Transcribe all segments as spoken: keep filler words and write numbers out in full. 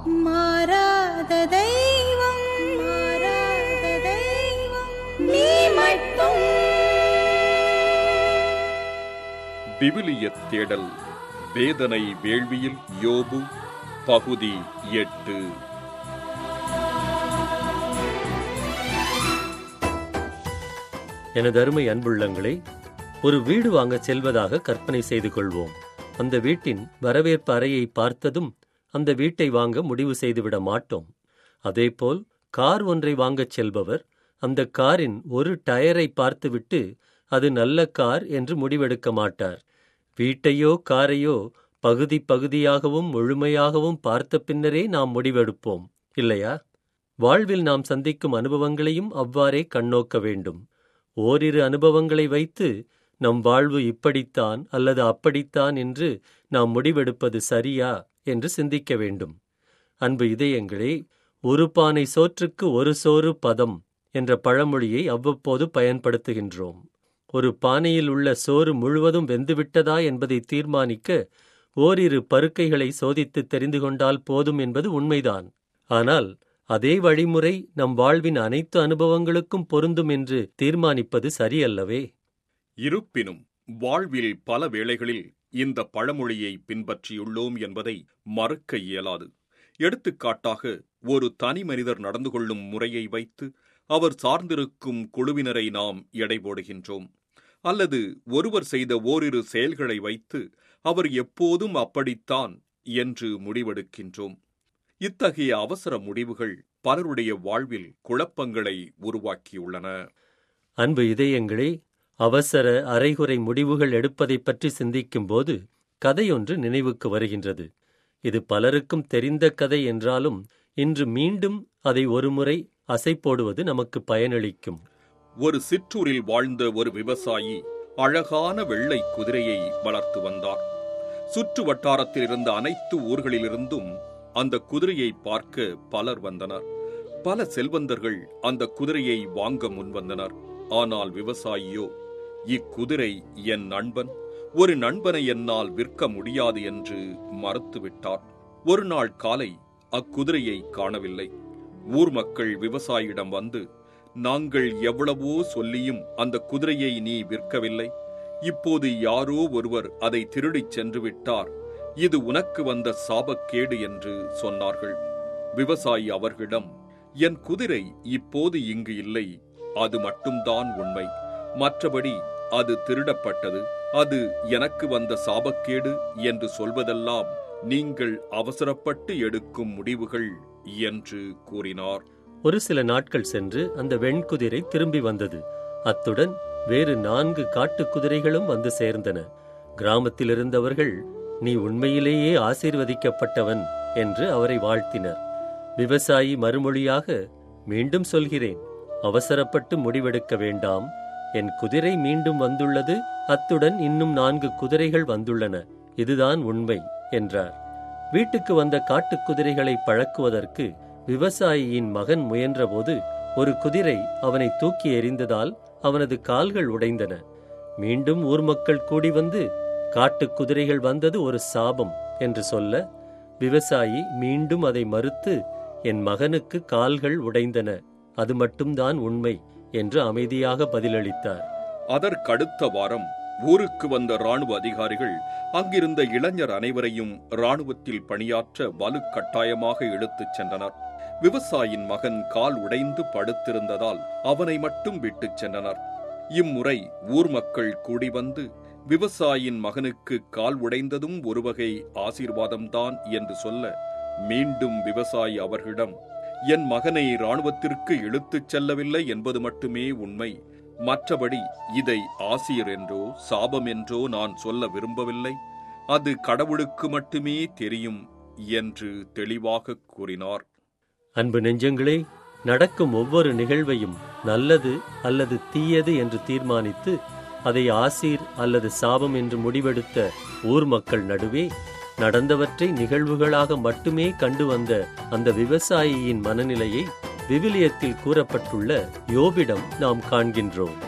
மாறாத தெய்வம், மாறாத தெய்வம் நீ மட்டும். விவிலியத் தேடல் வேதனை வேள்வியில் யோபு பகுதி எட்டு. எனது அருமை அன்புள்ளங்களே, ஒரு வீடு வாங்க செல்வதாக கற்பனை செய்து கொள்வோம். அந்த வீட்டின் வரவேற்பு அறையை பார்த்ததும் அந்த வீட்டை வாங்க முடிவு செய்துவிட மாட்டோம். அதேபோல் கார் ஒன்றை வாங்கச் செல்பவர் அந்த காரின் ஒரு டயரை பார்த்துவிட்டு அது நல்ல கார் என்று முடிவெடுக்க மாட்டார். வீட்டையோ காரையோ பகுதி பகுதியாகவும் முழுமையாகவும் பார்த்த பின்னரே நாம் முடிவெடுப்போம், இல்லையா? வாழ்வில் நாம் சந்திக்கும் அனுபவங்களையும் அவ்வாறே கண்ணோக்க வேண்டும். ஓரிரு அனுபவங்களை வைத்து நம் வாழ்வு இப்படித்தான் அல்லது அப்படித்தான் என்று நாம் முடிவெடுப்பது சரியா என்று சிந்திக்க வேண்டும். அன்பு இதயங்களே, ஒரு பானை சோற்றுக்கு ஒரு சோறு பதம் என்ற பழமொழியை அவ்வப்போது பயன்படுத்துகின்றோம். ஒரு பானையில் உள்ள சோறு முழுவதும் வெந்துவிட்டதா என்பதை தீர்மானிக்க ஓரிரு பருக்கைகளை சோதித்து தெரிந்து கொண்டால் போதும் என்பது உண்மைதான். ஆனால் அதே வழிமுறை நம் வாழ்வின் அனைத்து அனுபவங்களுக்கும் பொருந்தும் என்று தீர்மானிப்பது சரியல்லவே? இருப்பினும் வாழ்வில் பல வேளைகளில் இந்த பழமொழியை பின்பற்றியுள்ளோம் என்பதை மறுக்க இயலாது. எடுத்துக்காட்டாக, ஒரு தனி மனிதர் நடந்து கொள்ளும் முறையை வைத்து அவர் சார்ந்திருக்கும் குழுவினரை நாம் எடை போடுகின்றோம். அல்லது ஒருவர் செய்த ஓரிரு செயல்களை வைத்து அவர் எப்போதும் அப்படித்தான் என்று முடிவெடுக்கின்றோம். இத்தகைய அவசர முடிவுகள் பலருடைய வாழ்வில் குழப்பங்களை உருவாக்கியுள்ளன. அன்பு இதயங்களே, அவசர அரைகுறை முடிவுகள் எடுப்பதை பற்றி சிந்திக்கும் போது கதையொன்று நினைவுக்கு வருகின்றது. இது பலருக்கும் தெரிந்த கதை என்றாலும் இன்று மீண்டும் அதை ஒருமுறை அசை போடுவது நமக்கு பயனளிக்கும். ஒரு சிற்றூரில் வாழ்ந்த ஒரு விவசாயி அழகான வெள்ளை குதிரையை வளர்த்து வந்தார். சுற்று வட்டாரத்தில் இருந்த அனைத்து ஊர்களிலிருந்தும் அந்த குதிரையை பார்க்க பலர் வந்தனர். பல செல்வந்தர்கள் அந்த குதிரையை வாங்க முன்வந்தனர். ஆனால் விவசாயியோ, இக்குதிரை என் நண்பன், ஒரு நண்பனை என்னால் விற்க முடியாது என்று மறுத்துவிட்டார். ஒரு நாள் காலை அக்குதிரையை காணவில்லை. ஊர் மக்கள் விவசாயியிடம் வந்து, நாங்கள் எவ்வளவோ சொல்லியும் அந்த குதிரையை நீ விற்கவில்லை. இப்போது யாரோ ஒருவர் அதை திருடிச் சென்று விட்டார். இது உனக்கு வந்த சாபக்கேடு என்று சொன்னார்கள். விவசாயி அவர்களிடம், என் குதிரை இப்போது இங்கு இல்லை, அது மட்டும்தான் உண்மை. மற்றபடி அது திருடப்பட்டது, அது எனக்கு வந்த சாபக்கேடு என்று சொல்வதெல்லாம் நீங்கள் அவசரப்பட்டு எடுக்கும் முடிவுகள் என்று கூறினார். ஒரு சில நாட்கள் சென்று அந்த வெண்குதிரை திரும்பி வந்தது. அத்துடன் வேறு நான்கு காட்டுக் குதிரைகளும் வந்து சேர்ந்தன. கிராமத்தில் இருந்தவர்கள், நீ உண்மையிலேயே ஆசீர்வதிக்கப்பட்டவன் என்று அவரை வாழ்த்தினர். விவசாயி மறுமொழியாக, மீண்டும் சொல்கிறேன், அவசரப்பட்டு முடிவெடுக்க வேண்டாம். என் குதிரை மீண்டும் வந்துள்ளது, அத்துடன் இன்னும் நான்கு குதிரைகள் வந்துள்ளன, இதுதான் உண்மை என்றார். வீட்டுக்கு வந்த காட்டுக் குதிரைகளை பழக்குவதற்கு விவசாயியின் மகன் முயன்றபோது ஒரு குதிரை அவனை தூக்கி எறிந்ததால் அவனது கால்கள் உடைந்தன. மீண்டும் ஊர் மக்கள் கூடி வந்து, காட்டுக் குதிரைகள் வந்தது ஒரு சாபம் என்று சொல்ல, விவசாயி மீண்டும் அதை மறுத்து, என் மகனுக்கு கால்கள் உடைந்தன, அது மட்டும்தான் உண்மை என்று அமைதியாக பதிலளித்தார். அதற்கடுத்த வாரம் ஊருக்கு வந்த இராணுவ அதிகாரிகள் அங்கிருந்த இளைஞர் அனைவரையும் இராணுவத்தில் பணியாற்ற வலு கட்டாயமாக இழுத்துச் சென்றனர். விவசாயின் மகன் கால் உடைந்து படுத்திருந்ததால் அவனை மட்டும் விட்டுச் சென்றனர். இம்முறை ஊர் மக்கள் கூடி வந்து, விவசாயின் மகனுக்கு கால் உடைந்ததும் ஒரு வகை ஆசீர்வாதம்தான் என்று சொல்ல, மீண்டும் விவசாயி அவர்களிடம், என் மகனை இராணுவத்திற்கு இழுத்துச் செல்லவில்லை என்பது மட்டுமே உண்மை. மற்றபடி இதை ஆசீர் என்றோ சாபம் என்றோ நான் சொல்ல விரும்பவில்லை. அது கடவுளுக்கு மட்டுமே தெரியும் என்று தெளிவாக கூறினார். அன்பு நெஞ்சங்களே, நடக்கும் ஒவ்வொரு நிகழ்வையும் நல்லது அல்லது தீயது என்று தீர்மானித்து அதை ஆசீர் அல்லது சாபம் என்று முடிவெடுத்த ஊர் மக்கள் நடுவே நடந்தவற்றை நிகழ்வுகளாக மட்டுமே கண்டு வந்த அந்த விவசாயியின் மனநிலையை விவிலியத்தில் கூறப்பட்டுள்ள யோபிடம் நாம் காண்கின்றோம்.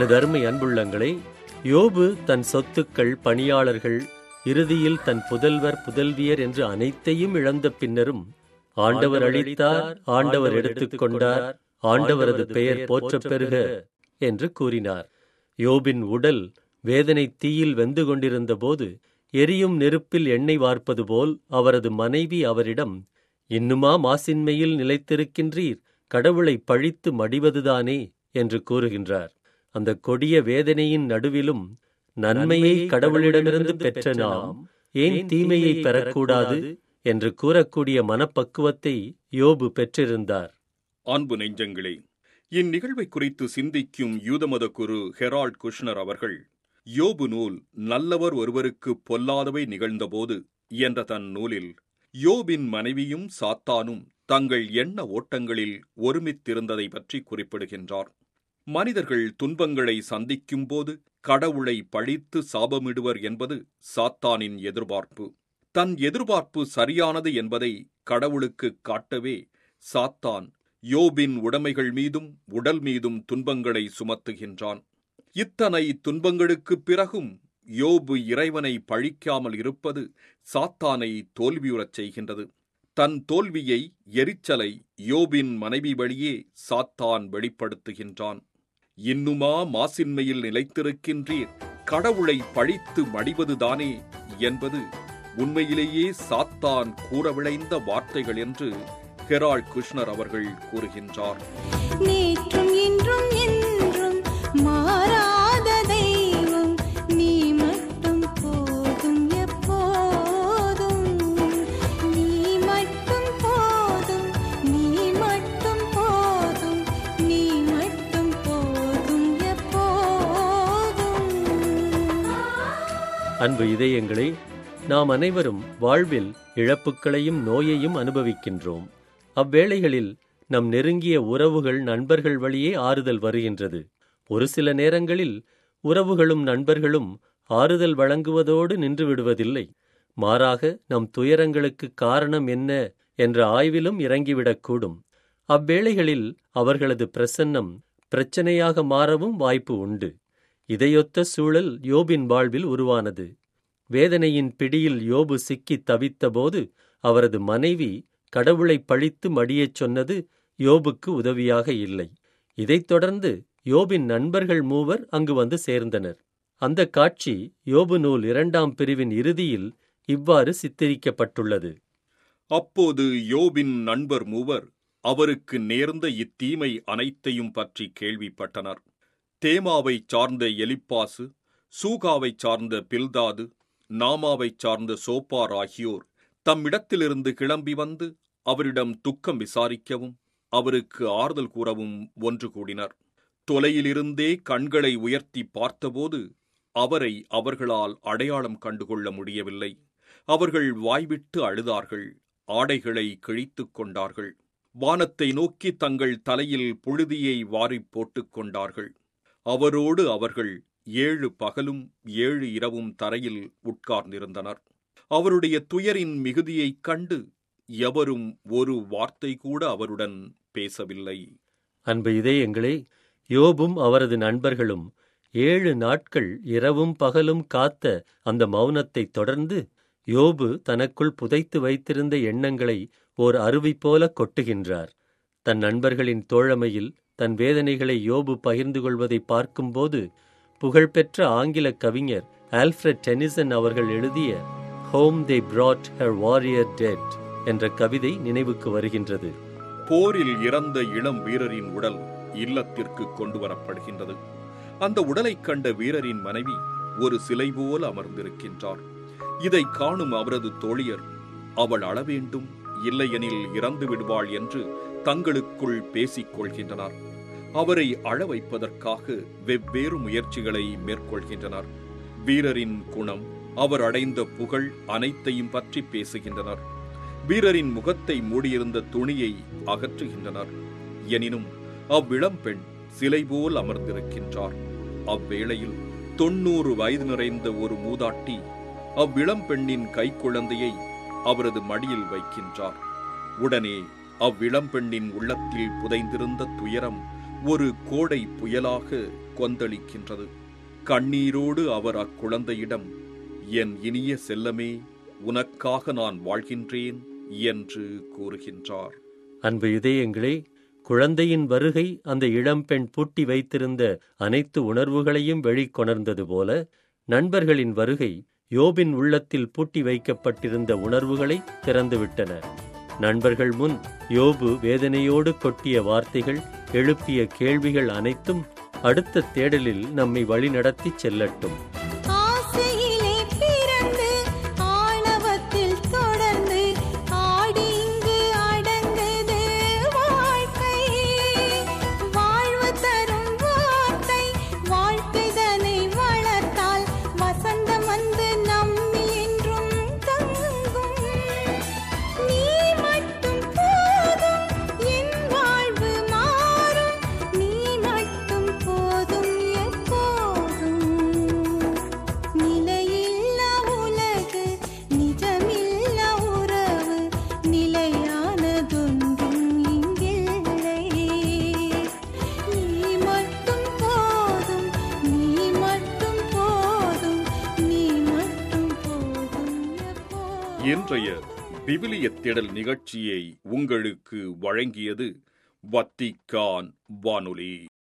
எனதருமை அன்புள்ளங்களே, யோபு தன் சொத்துக்கள், பணியாளர்கள், இறுதியில் தன் புதல்வர் புதல்வியர் என்று அனைத்தையும் இழந்த பின்னரும் ஆண்டவர் அளித்தார், ஆண்டவர் எடுத்துக் கொண்டார், ஆண்டவரது பெயர் போற்றப் பெறுக என்று கூறினார். யோபின் உடல் வேதனை தீயில் வெந்து கொண்டிருந்த போது எரியும் நெருப்பில் எண்ணெய் வார்ப்பது போல் அவரது மனைவி அவரிடம், இன்னுமா மாசின்மையில் நிலைத்திருக்கின்றீர், கடவுளை பழித்து மடிவதுதானே என்று கூறுகின்றார். அந்த கொடிய வேதனையின் நடுவிலும் நன்மையை கடவுளிடமிருந்து பெற்ற நாம் ஏன் தீமையை பெறக்கூடாது என்று கூறக்கூடிய மனப்பக்குவத்தை யோபு பெற்றிருந்தார். அன்பு நெஞ்சங்களே, இந்நிகழ்வை குறித்து சிந்திக்கும் யூதமத குரு ஹெரால்ட் குஷ்னர் அவர்கள் யோபு நூல் நல்லவர் ஒருவருக்கு பொல்லாதவை நிகழ்ந்தபோது என்ற தன் நூலில் யோபின் மனைவியும் சாத்தானும் தங்கள் எண்ண ஓட்டங்களில் ஒருமித்திருந்ததை பற்றி குறிப்பிடுகின்றார். மனிதர்கள் துன்பங்களை சந்திக்கும் போது கடவுளை பழித்து சாபமிடுவர் என்பது சாத்தானின் எதிர்பார்ப்பு. தன் எதிர்பார்ப்பு சரியானது என்பதை கடவுளுக்கு காட்டவே சாத்தான் யோபின் உடைமைகள் மீதும் உடல் மீதும் துன்பங்களை சுமத்துகின்றான். இத்தனை துன்பங்களுக்குப் பிறகும் யோபு இறைவனை பழிக்காமல் இருப்பது சாத்தானை தோல்வியுறச் செய்கின்றது. தன் தோல்வியை, எரிச்சலை யோபின் மனைவி வழியே சாத்தான் வெளிப்படுத்துகின்றான். இன்னுமா மாசின்மையில் நிலைத்திருக்கின்றீர், கடவுளை பழித்து மடிவதுதானே என்பது உண்மையிலேயே சாத்தான் கூற விளைந்த வார்த்தைகள் என்று ஹெரால்ட் குஷ்னர் அவர்கள் கூறுகின்றார். நேற்றும் இன்றும் என்றும் மாறாத தெய்வம், நீ மட்டும் போதும் எப்போதும், நீ மட்டும் போதும், நீ மட்டும் போதும், நீ மட்டும் போதும் எப்போதும். அன்பு இதயங்களே, நாம் அனைவரும் வாழ்வில் இழப்புக்களையும் நோயையும் அனுபவிக்கின்றோம். அவ்வேளைகளில் நம் நெருங்கிய உறவுகள், நண்பர்கள் வழியே ஆறுதல் வருகின்றது. ஒரு சில நேரங்களில் உறவுகளும் நண்பர்களும் ஆறுதல் வழங்குவதோடு நின்று விடுவதில்லை. மாறாக நம் துயரங்களுக்கு காரணம் என்ன என்ற ஆய்விலும் இறங்கிவிடக்கூடும். அவ்வேளைகளில் அவர்களது பிரசன்னம் பிரச்சனையாக மாறவும் வாய்ப்பு உண்டு. இதையொத்த சூழல் யோபின் வாழ்வில் உருவானது. வேதனையின் பிடியில் யோபு சிக்கி தவித்தபோது அவரது மனைவி கடவுளை பழித்து மடியச் சொன்னது யோபுக்கு உதவியாக இல்லை. இதைத் தொடர்ந்து யோபின் நண்பர்கள் மூவர் அங்கு வந்து சேர்ந்தனர். அந்த காட்சி யோபு நூல் இரண்டாம் பிரிவின் இறுதியில் இவ்வாறு சித்தரிக்கப்பட்டுள்ளது. அப்போது யோபின் நண்பர் மூவர் அவருக்கு நேர்ந்த இத்தீமை அனைத்தையும் பற்றி கேள்விப்பட்டனர். தேமாவைச் சார்ந்த எலிப்பாசு, சூகாவைச் சார்ந்த பில்தாது, நாமாவைச் சார்ந்த சோப்பார் ஆகியோர் தம்மிடத்திலிருந்து கிளம்பி வந்து அவரிடம் துக்கம் விசாரிக்கவும் அவருக்கு ஆறுதல் கூறவும் ஒன்று கூடினர். தொலையிலிருந்தே கண்களை உயர்த்தி பார்த்தபோது அவரை அவர்களால் அடையாளம் கண்டுகொள்ள முடியவில்லை. அவர்கள் வாய்விட்டு அழுதார்கள், ஆடைகளை கிழித்துக் கொண்டார்கள், வானத்தை நோக்கி தங்கள் தலையில் புழுதியை வாரிப் போட்டுக் கொண்டார்கள். அவரோடு அவர்கள் ஏழு பகலும் ஏழு இரவும் தரையில் உட்கார்ந்திருந்தனர். அவருடைய துயரின் மிகுதியைக் கண்டு எவரும் ஒரு வார்த்தை கூட அவருடன் பேசவில்லை. அன்பு இதயங்களே, யோபும் அவரது நண்பர்களும் ஏழு நாட்கள் இரவும் பகலும் காத்த அந்த மௌனத்தைத் தொடர்ந்து யோபு தனக்குள் புதைத்து வைத்திருந்த எண்ணங்களை ஓர் அருவி போல கொட்டுகின்றார். தன் நண்பர்களின் தோழமையில் தன் வேதனைகளை யோபு பகிர்ந்து கொள்வதை பார்க்கும்போது புகழ்பெற்ற ஆங்கில கவிஞர் ஆல்ஃபிரட் டெனிசன் அவர்கள் எழுதிய home they brought her warrior dead என்ற கவிதை நினைவுக்கு வருகின்றது. போரில் இறந்த இளம் வீரரின் உடல் இல்லத்திற்கு கொண்டு வரப்படுகின்றது. அந்த உடலைக் கண்ட வீரரின் மனைவி ஒரு சிலை போல் அமர்ந்திருக்கின்றார். இதை காணும் அவரது தோழியர், அவள் அழ வேண்டும், இல்லையெனில் இறந்து விடுவாள் என்று தங்களுக்குள் பேசிக் கொள்கின்றனர். அவரை அழ வைப்பதற்காக வெவ்வேறு முயற்சிகளை மேற்கொள்கின்றனர். வீரரின் குணம், அவர் அடைந்த புகழ் அனைத்தையும் பற்றி பேசுகின்றனர். வீரரின் முகத்தை மூடியிருந்த துணியை அகற்றுகின்றனர். எனினும் அவ்விளம் பெண் சிலை போல் அமர்ந்திருக்கின்றார். அவ்வேளையில் தொன்னூறு வயது நிறைந்த ஒரு மூதாட்டி அவ்விளம் பெண்ணின் கைக்குழந்தையை அவரது மடியில் வைக்கின்றார். உடனே அவ்விளம் பெண்ணின் உள்ளத்தில் புதைந்திருந்த துயரம் ஒரு கோடை புயலாக கொந்தளிக்கின்றது. கண்ணீரோடு அவர் அக்குழந்தையிடம், என் இனிய செல்லமே, உனக்காக நான் வாழ்கின்றேன் என்று கூறுகின்றார். அன்பு இதயங்களே, குழந்தையின் வருகை அந்த இளம்பெண் பூட்டி வைத்திருந்த அனைத்து உணர்வுகளையும் வெளிக்கொணர்ந்தது போல, நண்பர்களின் வருகை யோபின் உள்ளத்தில் பூட்டி வைக்கப்பட்டிருந்த உணர்வுகளை திறந்துவிட்டன. நண்பர்கள் முன் யோபு வேதனையோடு கொட்டிய வார்த்தைகள், எழுப்பிய கேள்விகள் அனைத்தும் அடுத்த தேடலில் நம்மை வழிநடத்தி செல்லட்டும். ஆசையிலே பிறந்து ஆணவத்தில் தொடர்ந்து ஆடி இங்கு அடங்குது வாழ்க்கை. வாழ்வு தரும் வார்த்தை வாழ்க்கைதனை வளர்த்தால் வசந்தம் வந்து நம்மில் என்றும் தங்கும். நீ மட்டும் போதும் என் வாழ்வு மாறும். நீ மட்டும் போதும் எப்போதும். நிலையில்லா உலகு நிஜமில்லா உறவு நிலையானதொன்றும் இங்கில்லை. நீ மட்டும் போதும். நீ மட்டும் போதும். நீ மட்டும் போதும் எப்போதும். இன்றைய விவிலிய தேடல் நிகழ்ச்சியை உங்களுக்கு வழங்கியது வத்திக்கான் வானொலி.